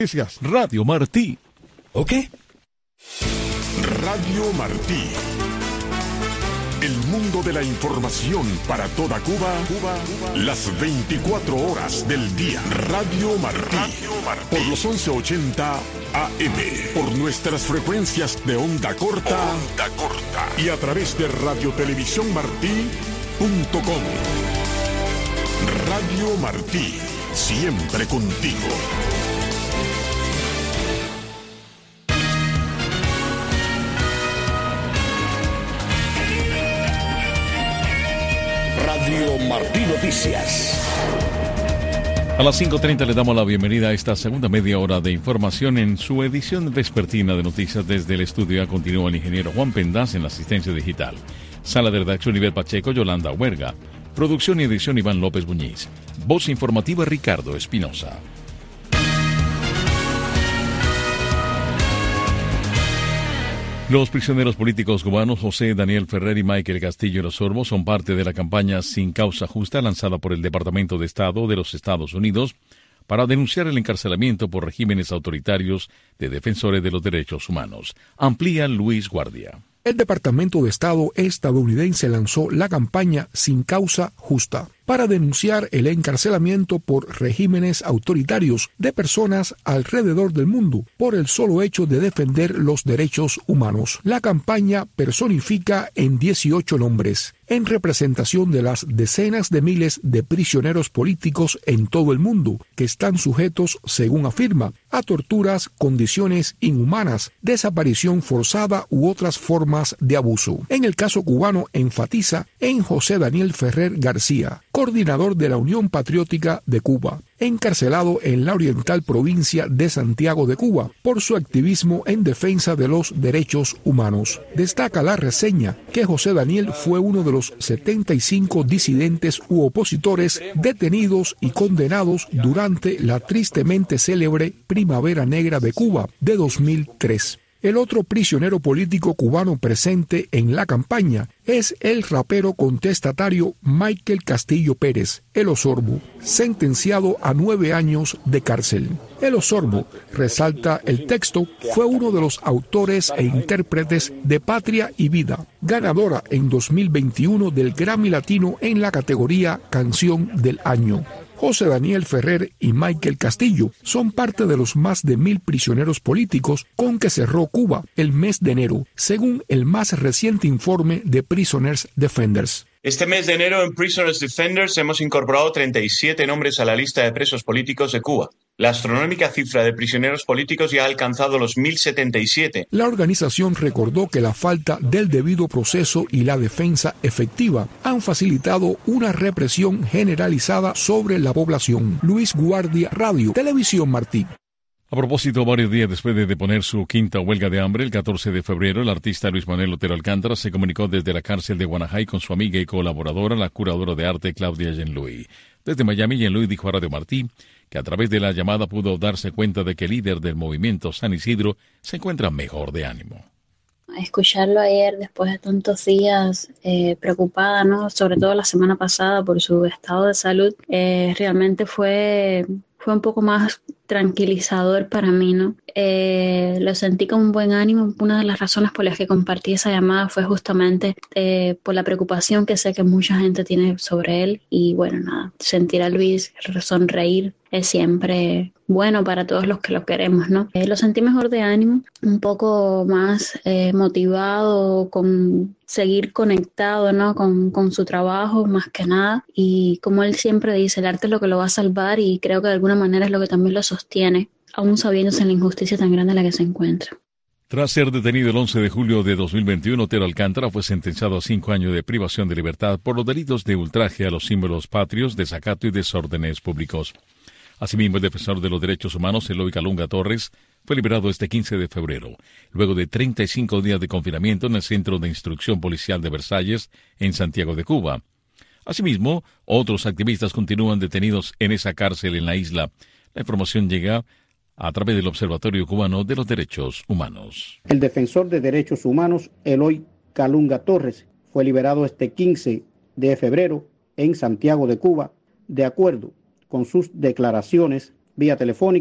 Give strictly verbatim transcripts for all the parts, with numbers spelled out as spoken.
Noticias. Radio Martí. ¿Ok? Radio Martí. El mundo de la información para toda Cuba, Cuba, Cuba, las veinticuatro horas del día. Radio Martí. Radio Martí. Por los once ochenta A M. Por nuestras frecuencias de onda corta. Onda corta. Y a través de radiotelevisiónmartí punto com. Radio Martí. Siempre contigo. Radio Martí Noticias. A las cinco treinta le damos la bienvenida a esta segunda media hora de información en su edición vespertina de noticias. Desde el estudio continúa el ingeniero Juan Pendas en la asistencia digital. Sala de redacción Nivel Pacheco, Yolanda Huerga. Producción y edición Iván López Muñiz. Voz informativa Ricardo Espinosa. Los prisioneros políticos cubanos José Daniel Ferrer y Michael Castillo Osorbo son parte de la campaña Sin Causa Justa lanzada por el Departamento de Estado de los Estados Unidos para denunciar el encarcelamiento por regímenes autoritarios de defensores de los derechos humanos. Amplía Luis Guardia. El Departamento de Estado estadounidense lanzó la campaña Sin Causa Justa para denunciar el encarcelamiento por regímenes autoritarios de personas alrededor del mundo por el solo hecho de defender los derechos humanos. La campaña personifica en dieciocho nombres, en representación de las decenas de miles de prisioneros políticos en todo el mundo que están sujetos, según afirma, a torturas, condiciones inhumanas, desaparición forzada u otras formas de abuso. En el caso cubano enfatiza en José Daniel Ferrer García, coordinador de la Unión Patriótica de Cuba, encarcelado en la oriental provincia de Santiago de Cuba por su activismo en defensa de los derechos humanos. Destaca la reseña que José Daniel fue uno de los setenta y cinco disidentes u opositores detenidos y condenados durante la tristemente célebre Primavera Negra de Cuba de dos mil tres. El otro prisionero político cubano presente en la campaña es el rapero contestatario Michael Castillo Pérez, el Osorbo, sentenciado a nueve años de cárcel. El Osorbo, resalta el texto, fue uno de los autores e intérpretes de Patria y Vida, ganadora en dos mil veintiuno del Grammy Latino en la categoría Canción del Año. José Daniel Ferrer y Michael Castillo son parte de los más de mil prisioneros políticos con que cerró Cuba el mes de enero, según el más reciente informe de Prisoners Defenders. Este mes de enero en Prisoners Defenders hemos incorporado treinta y siete nombres a la lista de presos políticos de Cuba. La astronómica cifra de prisioneros políticos ya ha alcanzado los mil setenta y siete. La organización recordó que la falta del debido proceso y la defensa efectiva han facilitado una represión generalizada sobre la población. Luis Guardia, Radio Televisión Martí. A propósito, varios días después de deponer su quinta huelga de hambre, el catorce de febrero, el artista Luis Manuel Otero Alcántara se comunicó desde la cárcel de Guanajay con su amiga y colaboradora, la curadora de arte Claudia Jean-Louis. Desde Miami, Jean-Louis dijo a Radio Martí que a través de la llamada pudo darse cuenta de que el líder del movimiento San Isidro se encuentra mejor de ánimo. Escucharlo ayer, después de tantos días, eh, preocupada, ¿no? Sobre todo la semana pasada por su estado de salud, eh, realmente fue, fue un poco más tranquilizador para mí, ¿no? Eh, lo sentí con un buen ánimo. Una de las razones por las que compartí esa llamada fue justamente eh, por la preocupación que sé que mucha gente tiene sobre él. Y bueno, nada, sentir a Luis sonreír es siempre bueno para todos los que lo queremos, ¿no? Eh, lo sentí mejor de ánimo, un poco más eh, motivado, con seguir conectado, ¿no? Con, con su trabajo más que nada. Y como él siempre dice, el arte es lo que lo va a salvar y creo que de alguna manera es lo que también lo sostiene, aún sabiéndose la injusticia tan grande en la que se encuentra. Tras ser detenido el once de julio de dos mil veintiuno, Otero Alcántara fue sentenciado a cinco años de privación de libertad por los delitos de ultraje a los símbolos patrios, desacato y desórdenes públicos. Asimismo, el defensor de los derechos humanos, Eloy Calunga Torres, fue liberado este quince de febrero, luego de treinta y cinco días de confinamiento en el Centro de Instrucción Policial de Versalles, en Santiago de Cuba. Asimismo, otros activistas continúan detenidos en esa cárcel en la isla. La información llega a través del Observatorio Cubano de los Derechos Humanos. El defensor de derechos humanos, Eloy Calunga Torres, fue liberado este quince de febrero en Santiago de Cuba, de acuerdo con sus declaraciones vía telefónica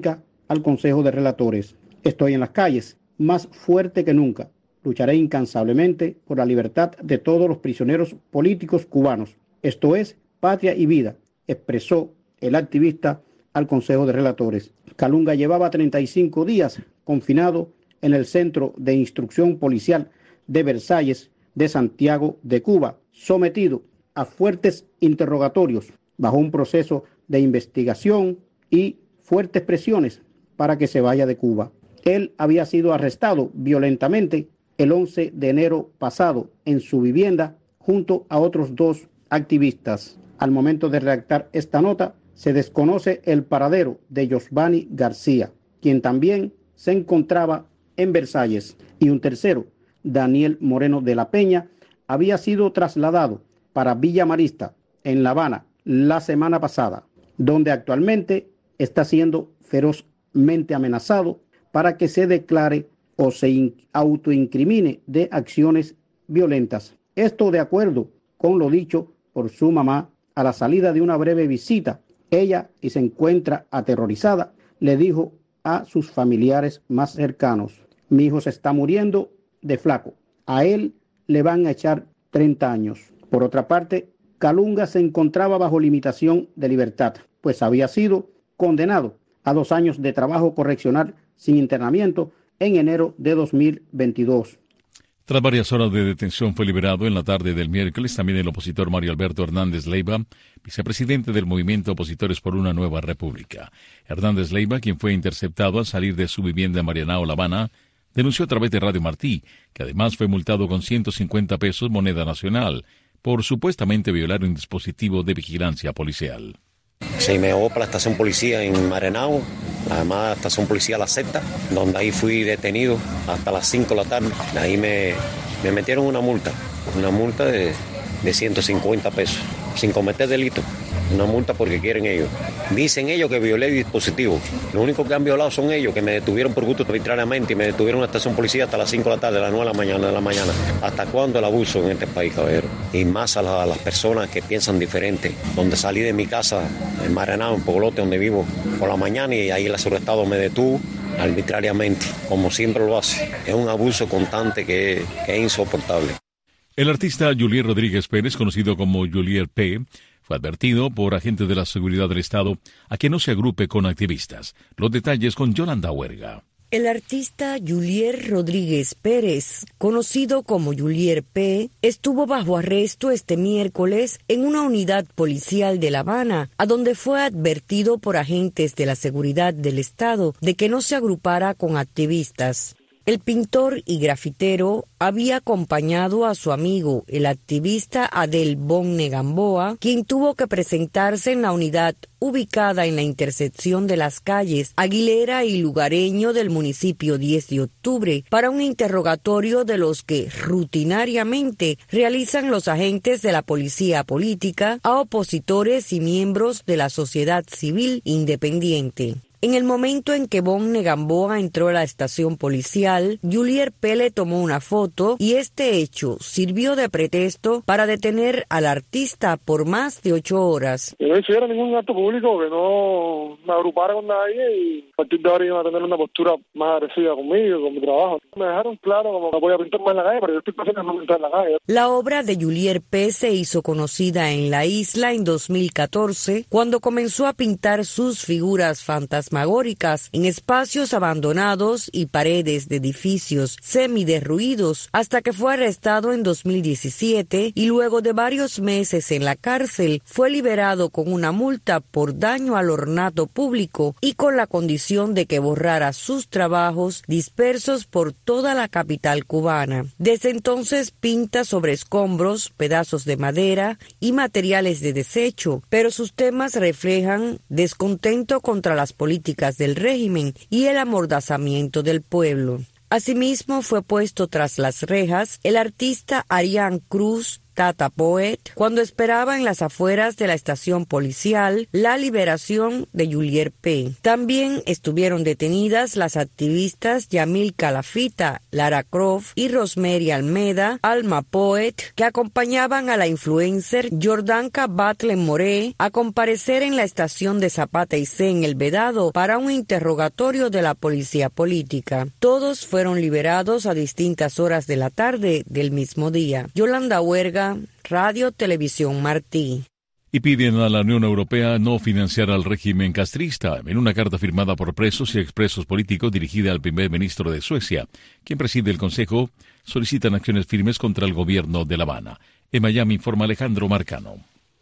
al Consejo de Relatores. Estoy en las calles, más fuerte que nunca. Lucharé incansablemente por la libertad de todos los prisioneros políticos cubanos. Esto es patria y vida, expresó el activista al Consejo de Relatores. Calunga llevaba treinta y cinco días confinado en el Centro de Instrucción Policial de Versalles de Santiago de Cuba, sometido a fuertes interrogatorios bajo un proceso de investigación y fuertes presiones para que se vaya de Cuba. Él había sido arrestado violentamente el once de enero pasado en su vivienda junto a otros dos activistas. Al momento de redactar esta nota, se desconoce el paradero de Yosvani García, quien también se encontraba en Versalles, y un tercero, Daniel Moreno de la Peña, había sido trasladado para Villa Marista, en La Habana, la semana pasada, donde actualmente está siendo ferozmente amenazado para que se declare o se autoincrimine de acciones violentas. Esto de acuerdo con lo dicho por su mamá a la salida de una breve visita. Ella, y se encuentra aterrorizada, le dijo a sus familiares más cercanos: mi hijo se está muriendo de flaco, a él le van a echar treinta años. Por otra parte, Calunga se encontraba bajo limitación de libertad, pues había sido condenado a dos años de trabajo correccional sin internamiento en enero de dos mil veintidós. Tras varias horas de detención fue liberado en la tarde del miércoles también el opositor Mario Alberto Hernández Leiva, vicepresidente del Movimiento Opositores por una Nueva República. Hernández Leiva, quien fue interceptado al salir de su vivienda en Marianao, La Habana, denunció a través de Radio Martí que además fue multado con ciento cincuenta pesos moneda nacional por supuestamente violar un dispositivo de vigilancia policial. Se me llevó para la estación policía en Marianao, además la estación policía La Secta, donde ahí fui detenido hasta las cinco de la tarde. Ahí me, me metieron una multa, una multa de, de ciento cincuenta pesos, sin cometer delito. Una multa porque quieren ellos. Dicen ellos que violé el dispositivo. Lo único que han violado son ellos, que me detuvieron por gusto arbitrariamente y me detuvieron en la estación policía hasta las cinco de la tarde, a las nueve de la mañana, de la mañana. ¿Hasta cuándo el abuso en este país, caballero? Y más a, la, a las personas que piensan diferente. Donde salí de mi casa, en Marianao, en Pogolote, donde vivo, por la mañana, y ahí el Estado me detuvo arbitrariamente, como siempre lo hace. Es un abuso constante que, que es insoportable. El artista Julier Rodríguez Pérez, conocido como Julier P., fue advertido por agentes de la seguridad del Estado a que no se agrupe con activistas. Los detalles con Yolanda Huerga. El artista Julier Rodríguez Pérez, conocido como Julier P., estuvo bajo arresto este miércoles en una unidad policial de La Habana, a donde fue advertido por agentes de la seguridad del Estado de que no se agrupara con activistas. El pintor y grafitero había acompañado a su amigo, el activista Adel Bonne Gamboa, quien tuvo que presentarse en la unidad ubicada en la intersección de las calles Aguilera y Lugareño del municipio diez de octubre para un interrogatorio de los que rutinariamente realizan los agentes de la policía política a opositores y miembros de la sociedad civil independiente. En el momento en que Bonne Gamboa entró a la estación policial, Julier P. le tomó una foto y este hecho sirvió de pretexto para detener al artista por más de ocho horas. Que no hiciera ningún acto público, que no me agrupara con nadie y a partir de ahora iban a tener una postura más agresiva conmigo, con mi trabajo. Me dejaron claro como que voy a pintar más en la calle, pero yo estoy pasando no pintar en la calle. La obra de Julier P. se hizo conocida en la isla en dos mil catorce, cuando comenzó a pintar sus figuras fantásticas en espacios abandonados y paredes de edificios semiderruidos, hasta que fue arrestado en dos mil diecisiete y luego de varios meses en la cárcel fue liberado con una multa por daño al ornato público y con la condición de que borrara sus trabajos dispersos por toda la capital cubana. Desde entonces pinta sobre escombros, pedazos de madera y materiales de desecho, pero sus temas reflejan descontento contra las políticas del régimen y el amordazamiento del pueblo. Asimismo, fue puesto tras las rejas el artista Arián Cruz, Tata Poet cuando esperaba en las afueras de la estación policial la liberación de Julier P. También estuvieron detenidas las activistas Yamil Calafita, Lara Croft y Rosemary Almeda, Alma Poet, que acompañaban a la influencer Jordanka Batle Moré a comparecer en la estación de Zapata y C en El Vedado para un interrogatorio de la policía política. Todos fueron liberados a distintas horas de la tarde del mismo día. Yolanda Huerga, Radio Televisión Martí. Y piden a la Unión Europea no financiar al régimen castrista, en una carta firmada por presos y expresos políticos dirigida al primer ministro de Suecia, quien preside el Consejo. Solicitan acciones firmes contra el gobierno de La Habana. En Miami informa Alejandro Marcano.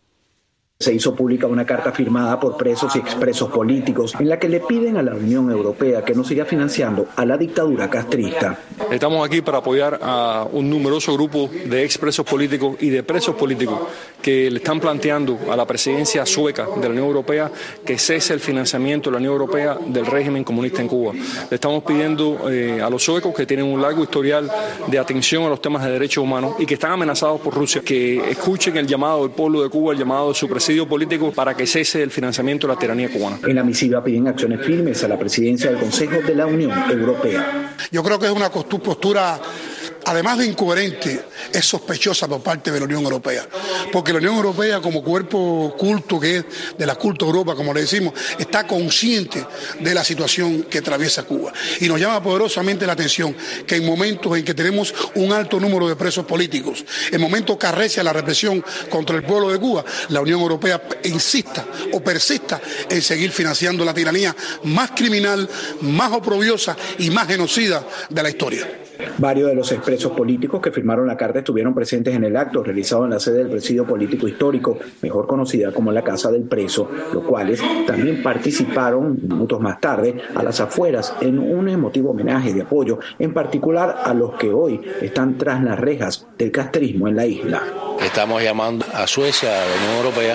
Se hizo pública una carta firmada por presos y expresos políticos en la que le piden a la Unión Europea que no siga financiando a la dictadura castrista. Estamos aquí para apoyar a un numeroso grupo de expresos políticos y de presos políticos que le están planteando a la presidencia sueca de la Unión Europea que cese el financiamiento de la Unión Europea del régimen comunista en Cuba. Le estamos pidiendo eh, a los suecos, que tienen un largo historial de atención a los temas de derechos humanos y que están amenazados por Rusia, que escuchen el llamado del pueblo de Cuba, el llamado de su presidente político para que cese el financiamiento de la tiranía cubana. En la misiva piden acciones firmes a la presidencia del Consejo de la Unión Europea. Yo creo que es una postura, además de incoherente, es sospechosa por parte de la Unión Europea, porque la Unión Europea, como cuerpo culto que es de la culto Europa, como le decimos, está consciente de la situación que atraviesa Cuba y nos llama poderosamente la atención que en momentos en que tenemos un alto número de presos políticos, en momentos que arrecia la represión contra el pueblo de Cuba, la Unión Europea insista o persista en seguir financiando la tiranía más criminal, más oprobiosa y más genocida de la historia. Varios de los expresos políticos que firmaron la carta estuvieron presentes en el acto realizado en la sede del Presidio Político Histórico, mejor conocida como la Casa del Preso, los cuales también participaron minutos más tarde a las afueras en un emotivo homenaje de apoyo, en particular a los que hoy están tras las rejas del castrismo en la isla. Estamos llamando a Suecia, a la Unión Europea,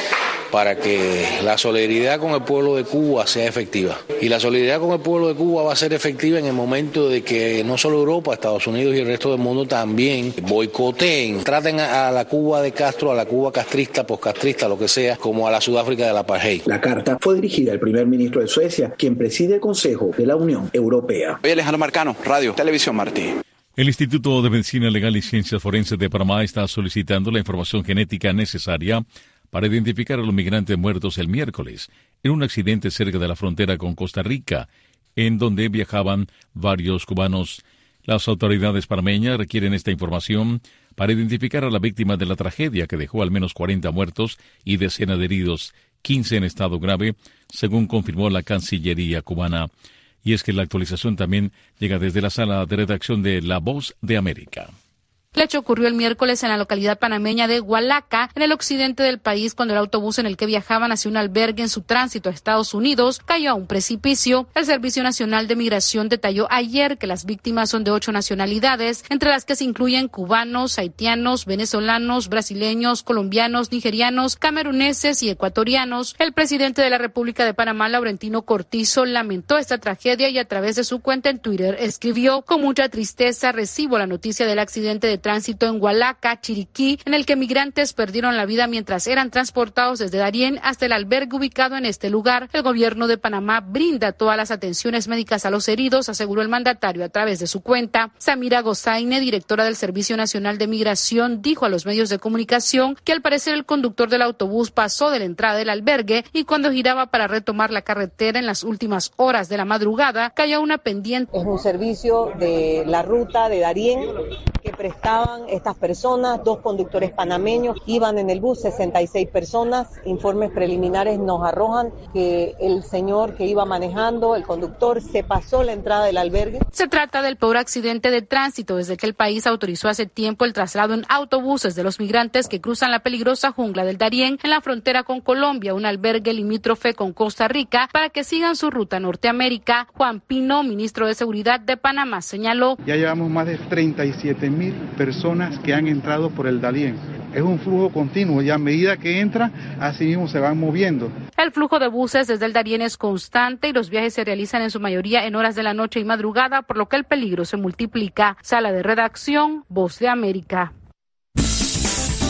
para que la solidaridad con el pueblo de Cuba sea efectiva. Y la solidaridad con el pueblo de Cuba va a ser efectiva en el momento de que no solo Europa, Estados Unidos y el resto del mundo también boicoteen, traten a la Cuba de Castro, a la Cuba castrista, poscastrista, lo que sea, como a la Sudáfrica del apartheid. La carta fue dirigida al primer ministro de Suecia, quien preside el Consejo de la Unión Europea. Soy Alejandro Marcano, Radio Televisión Martí. El Instituto de Medicina Legal y Ciencias Forenses de Panamá está solicitando la información genética necesaria para identificar a los migrantes muertos el miércoles en un accidente cerca de la frontera con Costa Rica, en donde viajaban varios cubanos. Las autoridades panameñas requieren esta información para identificar a la víctima de la tragedia que dejó al menos cuarenta muertos y decenas de heridos, quince en estado grave, según confirmó la Cancillería cubana. Y es que la actualización también llega desde la sala de redacción de La Voz de América. El hecho ocurrió el miércoles en la localidad panameña de Hualaca, en el occidente del país, cuando el autobús en el que viajaban hacia un albergue en su tránsito a Estados Unidos cayó a un precipicio. El Servicio Nacional de Migración detalló ayer que las víctimas son de ocho nacionalidades, entre las que se incluyen cubanos, haitianos, venezolanos, brasileños, colombianos, nigerianos, cameruneses y ecuatorianos. El presidente de la República de Panamá, Laurentino Cortizo, lamentó esta tragedia y a través de su cuenta en Twitter escribió: con mucha tristeza recibo la noticia del accidente de tránsito en Hualaca, Chiriquí, en el que migrantes perdieron la vida mientras eran transportados desde Darién hasta el albergue ubicado en este lugar. El gobierno de Panamá brinda todas las atenciones médicas a los heridos, aseguró el mandatario a través de su cuenta. Samira Gozaine, directora del Servicio Nacional de Migración, dijo a los medios de comunicación que al parecer el conductor del autobús pasó de la entrada del albergue y cuando giraba para retomar la carretera en las últimas horas de la madrugada cayó a una pendiente. Es un servicio de la ruta de Darién que prestaban estas personas, dos conductores panameños, iban en el bus sesenta y seis personas. Informes preliminares nos arrojan que el señor que iba manejando, el conductor, se pasó la entrada del albergue. Se trata del peor accidente de tránsito desde que el país autorizó hace tiempo el traslado en autobuses de los migrantes que cruzan la peligrosa jungla del Darién en la frontera con Colombia, un albergue limítrofe con Costa Rica, para que sigan su ruta a Norteamérica. Juan Pino, ministro de Seguridad de Panamá, señaló: ya llevamos más de treinta y siete mil personas que han entrado por el Darién. Es un flujo continuo y a medida que entra, así mismo se van moviendo. El flujo de buses desde el Darién es constante y los viajes se realizan en su mayoría en horas de la noche y madrugada, por lo que el peligro se multiplica. Sala de redacción, Voz de América.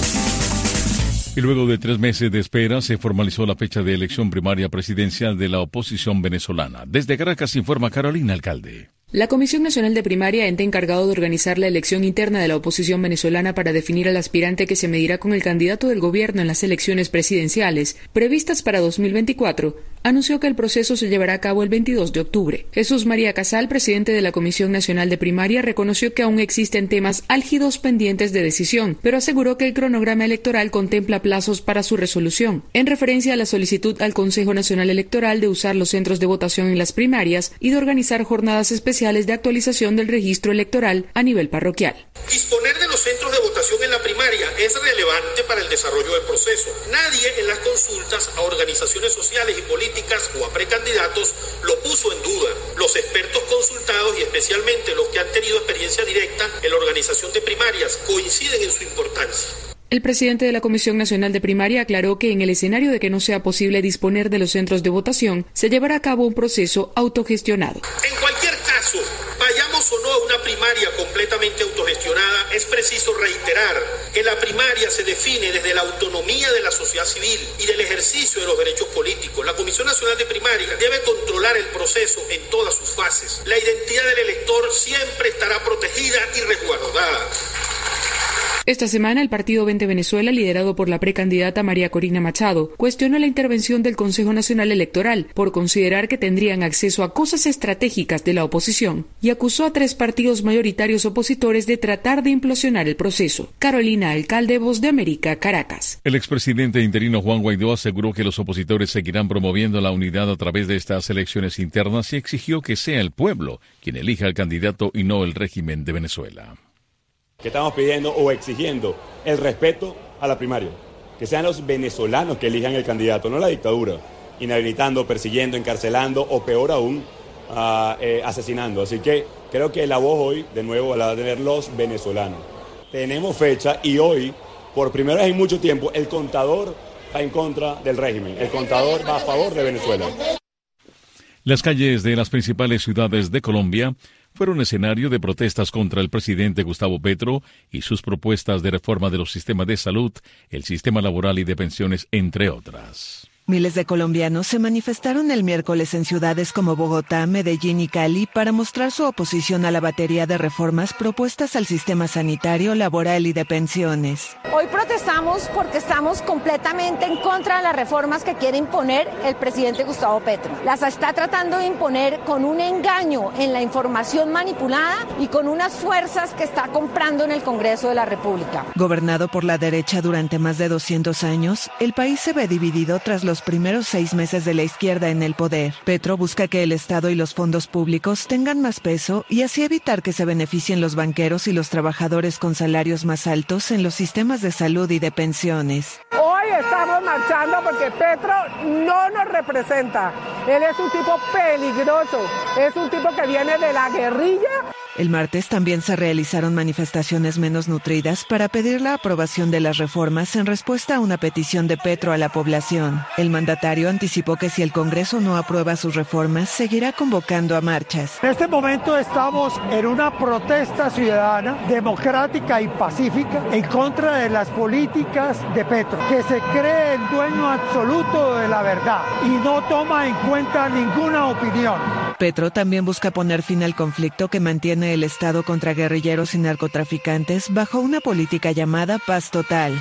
Y luego de tres meses de espera, se formalizó la fecha de elección primaria presidencial de la oposición venezolana. Desde Caracas informa Carolina Alcalde. La Comisión Nacional de Primaria, ente encargado de organizar la elección interna de la oposición venezolana para definir al aspirante que se medirá con el candidato del gobierno en las elecciones presidenciales previstas para dos mil veinticuatro, anunció que el proceso se llevará a cabo el veintidós de octubre. Jesús María Casal, presidente de la Comisión Nacional de Primaria, reconoció que aún existen temas álgidos pendientes de decisión, pero aseguró que el cronograma electoral contempla plazos para su resolución, en referencia a la solicitud al Consejo Nacional Electoral de usar los centros de votación en las primarias y de organizar jornadas especiales de actualización del registro electoral a nivel parroquial. Disponer de los centros de votación en la primaria es relevante para el desarrollo del proceso. Nadie en las consultas a organizaciones sociales y políticas o a precandidatos lo puso en duda. Los expertos consultados y especialmente los que han tenido experiencia directa en la organización de primarias coinciden en su importancia. El presidente de la Comisión Nacional de Primaria aclaró que en el escenario de que no sea posible disponer de los centros de votación, se llevará a cabo un proceso autogestionado. En cualquier caso, vayamos o no a una primaria completamente autogestionada, es preciso reiterar que la primaria se define desde la autonomía de la sociedad civil y del ejercicio de los derechos políticos. La Comisión Nacional de Primaria debe controlar el proceso en todas sus fases. La identidad del elector siempre estará protegida y resguardada. Esta semana, el partido Vente Venezuela, liderado por la precandidata María Corina Machado, cuestionó la intervención del Consejo Nacional Electoral por considerar que tendrían acceso a cosas estratégicas de la oposición y acusó a tres partidos mayoritarios opositores de tratar de implosionar el proceso. Carolina Alcalde, Voz de América, Caracas. El expresidente interino Juan Guaidó aseguró que los opositores seguirán promoviendo la unidad a través de estas elecciones internas y exigió que sea el pueblo quien elija al candidato y no el régimen de Venezuela. Que estamos pidiendo o exigiendo el respeto a la primaria, que sean los venezolanos que elijan el candidato, no la dictadura, inhabilitando, persiguiendo, encarcelando o peor aún, uh, eh, asesinando. Así que creo que la voz hoy, de nuevo, la va a tener los venezolanos. Tenemos fecha y hoy, por primera vez en mucho tiempo, el contador va en contra del régimen, el contador va a favor de Venezuela. Las calles de las principales ciudades de Colombia fueron escenario de protestas contra el presidente Gustavo Petro y sus propuestas de reforma de los sistemas de salud, el sistema laboral y de pensiones, entre otras. Miles de colombianos se manifestaron el miércoles en ciudades como Bogotá, Medellín y Cali para mostrar su oposición a la batería de reformas propuestas al sistema sanitario, laboral y de pensiones. Hoy protestamos porque estamos completamente en contra de las reformas que quiere imponer el presidente Gustavo Petro. Las está tratando de imponer con un engaño en la información manipulada y con unas fuerzas que está comprando en el Congreso de la República. Gobernado por la derecha durante más de doscientos años, el país se ve dividido tras los primeros seis meses de la izquierda en el poder. Petro busca que el Estado y los fondos públicos tengan más peso y así evitar que se beneficien los banqueros y los trabajadores con salarios más altos en los sistemas de salud y de pensiones. Hoy estamos marchando porque Petro no nos representa. Él es un tipo peligroso, es un tipo que viene de la guerrilla. El martes también se realizaron manifestaciones menos nutridas para pedir la aprobación de las reformas en respuesta a una petición de Petro a la población. El mandatario anticipó que si el Congreso no aprueba sus reformas, seguirá convocando a marchas. En este momento estamos en una protesta ciudadana, democrática y pacífica, en contra de las políticas de Petro, que se cree el dueño absoluto de la verdad y no toma en cuenta ninguna opinión. Petro también busca poner fin al conflicto que mantiene el Estado contra guerrilleros y narcotraficantes bajo una política llamada paz total.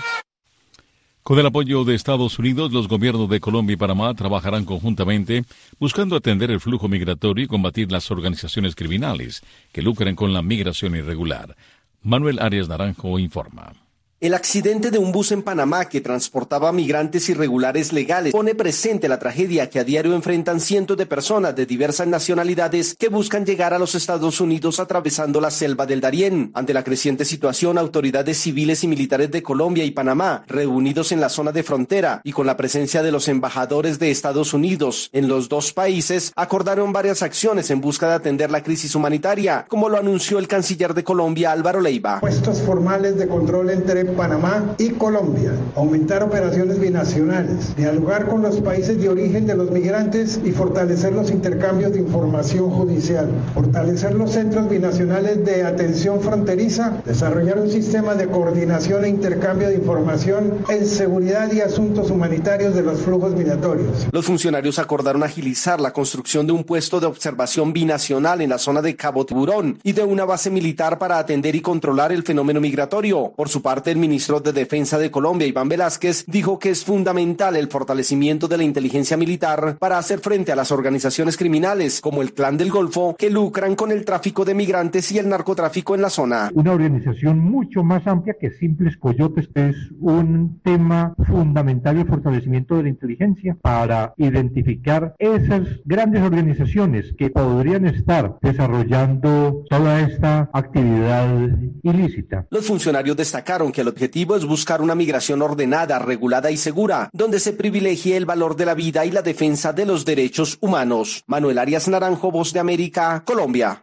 Con el apoyo de Estados Unidos, los gobiernos de Colombia y Panamá trabajarán conjuntamente buscando atender el flujo migratorio y combatir las organizaciones criminales que lucran con la migración irregular. Manuel Arias Naranjo informa. El accidente de un bus en Panamá que transportaba migrantes irregulares legales pone presente la tragedia que a diario enfrentan cientos de personas de diversas nacionalidades que buscan llegar a los Estados Unidos atravesando la selva del Darién. Ante la creciente situación, autoridades civiles y militares de Colombia y Panamá, reunidos en la zona de frontera y con la presencia de los embajadores de Estados Unidos en los dos países, acordaron varias acciones en busca de atender la crisis humanitaria, como lo anunció el canciller de Colombia, Álvaro Leiva. Puestos formales de control entre de Panamá y Colombia, aumentar operaciones binacionales, dialogar con los países de origen de los migrantes y fortalecer los intercambios de información judicial, fortalecer los centros binacionales de atención fronteriza, desarrollar un sistema de coordinación e intercambio de información en seguridad y asuntos humanitarios de los flujos migratorios. Los funcionarios acordaron agilizar la construcción de un puesto de observación binacional en la zona de Cabo Tiburón y de una base militar para atender y controlar el fenómeno migratorio. Por su parte, el ministro de Defensa de Colombia, Iván Velázquez, dijo que es fundamental el fortalecimiento de la inteligencia militar para hacer frente a las organizaciones criminales como el Clan del Golfo, que lucran con el tráfico de migrantes y el narcotráfico en la zona. Una organización mucho más amplia que simples coyotes. Es un tema fundamental el fortalecimiento de la inteligencia para identificar esas grandes organizaciones que podrían estar desarrollando toda esta actividad ilícita. Los funcionarios destacaron que el objetivo es buscar una migración ordenada, regulada y segura, donde se privilegie el valor de la vida y la defensa de los derechos humanos. Manuel Arias Naranjo, Voz de América, Colombia.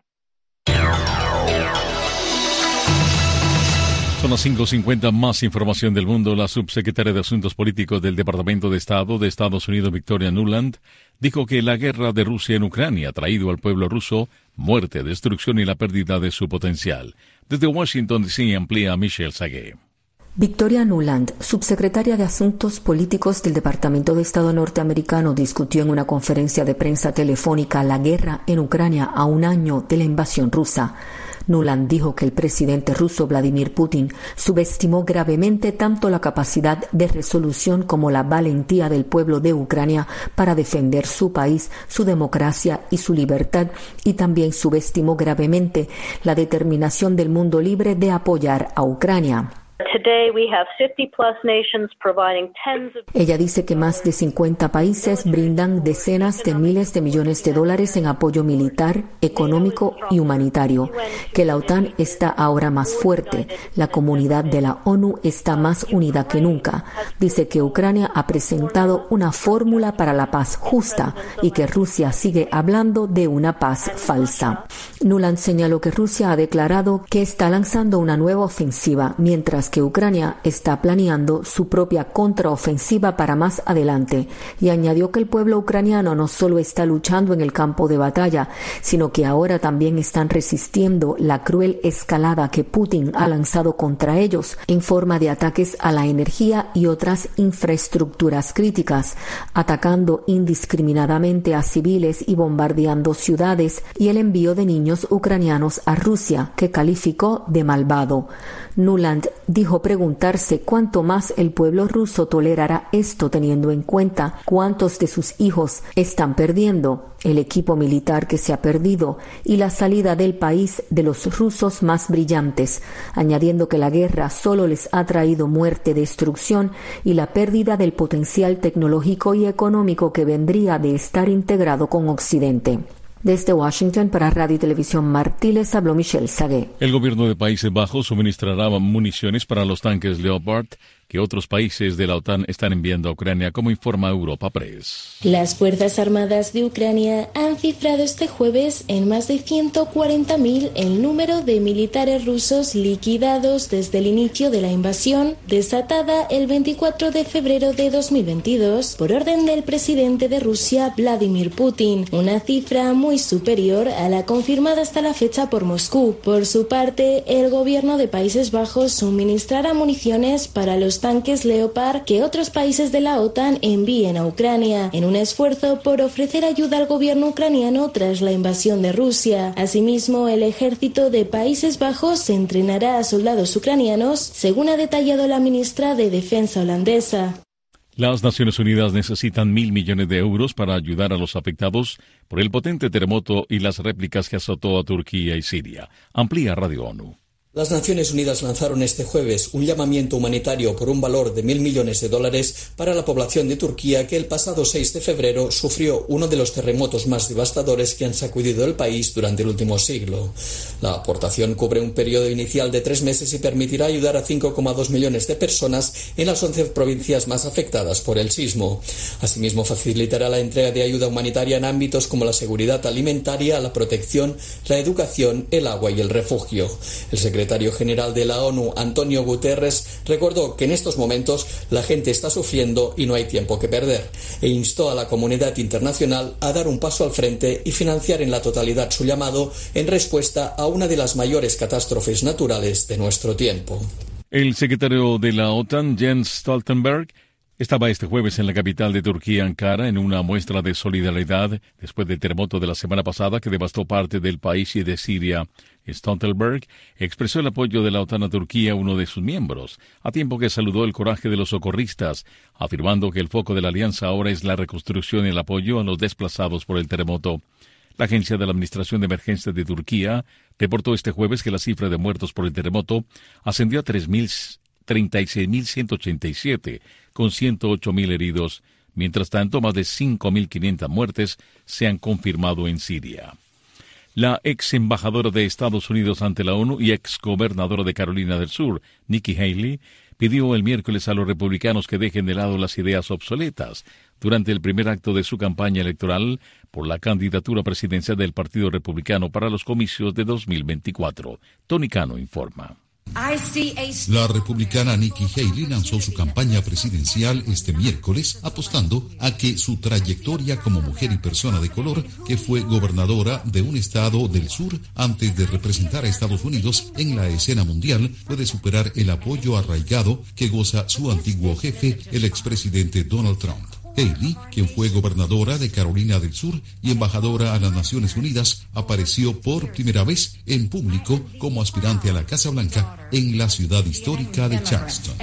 Son las cinco cincuenta, más información del mundo. La subsecretaria de Asuntos Políticos del Departamento de Estado de Estados Unidos, Victoria Nuland, dijo que la guerra de Rusia en Ucrania ha traído al pueblo ruso muerte, destrucción y la pérdida de su potencial. Desde Washington, D C, amplía Michelle Sagué. Victoria Nuland, subsecretaria de Asuntos Políticos del Departamento de Estado norteamericano, discutió en una conferencia de prensa telefónica la guerra en Ucrania a un año de la invasión rusa. Nuland dijo que el presidente ruso Vladimir Putin subestimó gravemente tanto la capacidad de resolución como la valentía del pueblo de Ucrania para defender su país, su democracia y su libertad, y también subestimó gravemente la determinación del mundo libre de apoyar a Ucrania. Ella dice que más de cincuenta países brindan decenas de miles de millones de dólares en apoyo militar, económico y humanitario, que la OTAN está ahora más fuerte, la comunidad de la ONU está más unida que nunca. Dice que Ucrania ha presentado una fórmula para la paz justa y que Rusia sigue hablando de una paz falsa. Nuland señaló que Rusia ha declarado que está lanzando una nueva ofensiva, mientras que Ucrania está planeando su propia contraofensiva para más adelante, y añadió que el pueblo ucraniano no solo está luchando en el campo de batalla, sino que ahora también están resistiendo la cruel escalada que Putin ha lanzado contra ellos en forma de ataques a la energía y otras infraestructuras críticas, atacando indiscriminadamente a civiles y bombardeando ciudades, y el envío de niños ucranianos a Rusia, que calificó de malvado. Nuland dijo preguntarse cuánto más el pueblo ruso tolerará esto, teniendo en cuenta cuántos de sus hijos están perdiendo, el equipo militar que se ha perdido y la salida del país de los rusos más brillantes, añadiendo que la guerra solo les ha traído muerte, destrucción y la pérdida del potencial tecnológico y económico que vendría de estar integrado con Occidente. Desde Washington para Radio y Televisión Martí les habló Michelle Sagué. El gobierno de Países Bajos suministrará municiones para los tanques Leopard que otros países de la OTAN están enviando a Ucrania, como informa Europa Press. Las Fuerzas Armadas de Ucrania han cifrado este jueves en más de ciento cuarenta mil el número de militares rusos liquidados desde el inicio de la invasión, desatada el veinticuatro de febrero de dos mil veintidós por orden del presidente de Rusia, Vladimir Putin, una cifra muy superior a la confirmada hasta la fecha por Moscú. Por su parte, el gobierno de Países Bajos suministrará municiones para los tanques Leopard que otros países de la OTAN envíen a Ucrania, en un esfuerzo por ofrecer ayuda al gobierno ucraniano tras la invasión de Rusia. Asimismo, el ejército de Países Bajos entrenará a soldados ucranianos, según ha detallado la ministra de Defensa holandesa. Las Naciones Unidas necesitan mil millones de euros para ayudar a los afectados por el potente terremoto y las réplicas que azotó a Turquía y Siria. Amplía Radio ONU. Las Naciones Unidas lanzaron este jueves un llamamiento humanitario por un valor de mil millones de dólares para la población de Turquía, que el pasado seis de febrero sufrió uno de los terremotos más devastadores que han sacudido el país durante el último siglo. La aportación cubre un periodo inicial de tres meses y permitirá ayudar a cinco coma dos millones de personas en las once provincias más afectadas por el sismo. Asimismo, facilitará la entrega de ayuda humanitaria en ámbitos como la seguridad alimentaria, la protección, la educación, el agua y el refugio. El secretario secretario general de la ONU, Antonio Guterres, recordó que en estos momentos la gente está sufriendo y no hay tiempo que perder, e instó a la comunidad internacional a dar un paso al frente y financiar en la totalidad su llamado en respuesta a una de las mayores catástrofes naturales de nuestro tiempo. El secretario de la OTAN, Jens Stoltenberg, estaba este jueves en la capital de Turquía, Ankara, en una muestra de solidaridad después del terremoto de la semana pasada que devastó parte del país y de Siria. Stoltenberg expresó el apoyo de la OTAN a Turquía, uno de sus miembros, a tiempo que saludó el coraje de los socorristas, afirmando que el foco de la alianza ahora es la reconstrucción y el apoyo a los desplazados por el terremoto. La Agencia de la Administración de Emergencias de Turquía reportó este jueves que la cifra de muertos por el terremoto ascendió a treinta y seis mil ciento ochenta y siete, con ciento ocho mil heridos. Mientras tanto, más de cinco mil quinientas muertes se han confirmado en Siria. La ex embajadora de Estados Unidos ante la ONU y ex gobernadora de Carolina del Sur, Nikki Haley, pidió el miércoles a los republicanos que dejen de lado las ideas obsoletas durante el primer acto de su campaña electoral por la candidatura presidencial del Partido Republicano para los comicios de dos mil veinticuatro. Tony Cano informa. La republicana Nikki Haley lanzó su campaña presidencial este miércoles apostando a que su trayectoria como mujer y persona de color, que fue gobernadora de un estado del sur antes de representar a Estados Unidos en la escena mundial, puede superar el apoyo arraigado que goza su antiguo jefe, el expresidente Donald Trump. Haley, quien fue gobernadora de Carolina del Sur y embajadora a las Naciones Unidas, apareció por primera vez en público como aspirante a la Casa Blanca en la ciudad histórica de Charleston.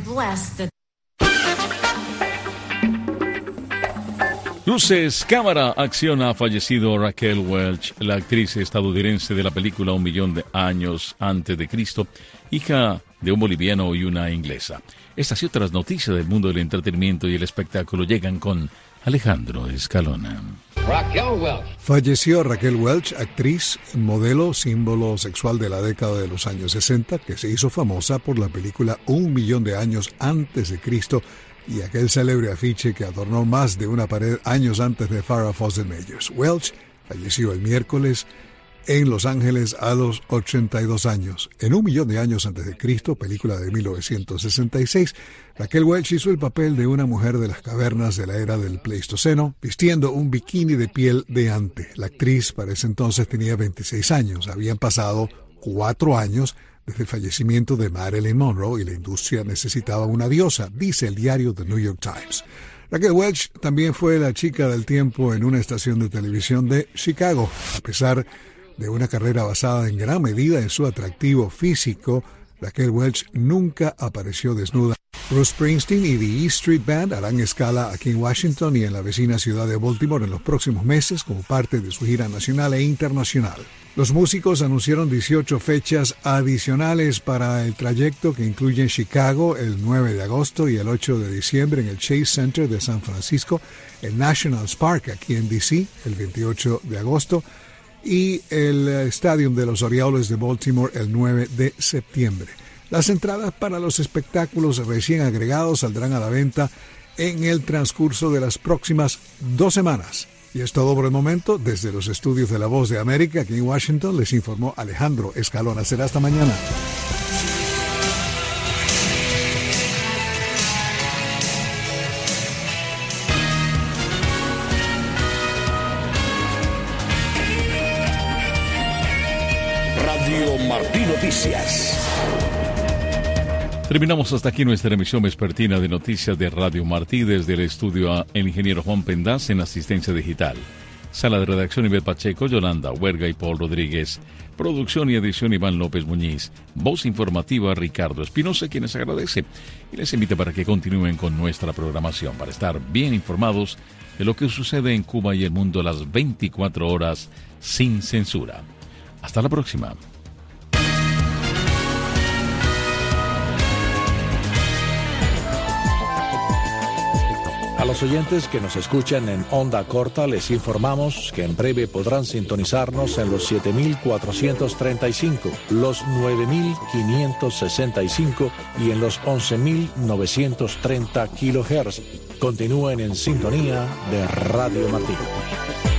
Luces, cámara, acción. Ha fallecido Raquel Welch, la actriz estadounidense de la película Un millón de años antes de Cristo, hija de un boliviano y una inglesa. Estas y otras noticias del mundo del entretenimiento y el espectáculo llegan con Alejandro Escalona. Raquel Welch. Falleció Raquel Welch, actriz, modelo, símbolo sexual de la década de los años sesenta, que se hizo famosa por la película Un millón de años antes de Cristo y aquel célebre afiche que adornó más de una pared años antes de Farrah Fawcett Majors. Welch falleció el miércoles en Los Ángeles a los ochenta y dos años. En Un millón de años antes de Cristo, película de mil novecientos sesenta y seis, Raquel Welch hizo el papel de una mujer de las cavernas de la era del Pleistoceno, vistiendo un bikini de piel de ante. La actriz para ese entonces tenía veintiséis años. Habían pasado cuatro años desde el fallecimiento de Marilyn Monroe y la industria necesitaba una diosa, dice el diario The New York Times. Raquel Welch también fue la chica del tiempo en una estación de televisión de Chicago. A pesar de una carrera basada en gran medida en su atractivo físico, Raquel Welch nunca apareció desnuda. Bruce Springsteen y The E Street Band harán escala aquí en Washington y en la vecina ciudad de Baltimore en los próximos meses como parte de su gira nacional e internacional. Los músicos anunciaron dieciocho fechas adicionales para el trayecto que incluyen Chicago el nueve de agosto y el ocho de diciembre en el Chase Center de San Francisco, el Nationals Park aquí en D C el veintiocho de agosto, y el Stadium de los Orioles de Baltimore el nueve de septiembre. Las entradas para los espectáculos recién agregados saldrán a la venta en el transcurso de las próximas dos semanas. Y es todo por el momento. Desde los estudios de La Voz de América, aquí en Washington, les informó Alejandro Escalona. Será hasta mañana. Radio Martí Noticias. Terminamos hasta aquí nuestra emisión vespertina de noticias de Radio Martí. Desde el estudio a el ingeniero Juan Pendaz en asistencia digital. Sala de redacción Ivette Pacheco, Yolanda Huerga y Paul Rodríguez. Producción y edición Iván López Muñiz. Voz informativa Ricardo Espinosa, quienes agradece y les invita para que continúen con nuestra programación para estar bien informados de lo que sucede en Cuba y el mundo a las veinticuatro horas sin censura. Hasta la próxima. A los oyentes que nos escuchan en onda corta les informamos que en breve podrán sintonizarnos en los siete mil cuatrocientos treinta y cinco, los nueve mil quinientos sesenta y cinco y en los once mil novecientos treinta kilohertz. Continúen en sintonía de Radio Martí.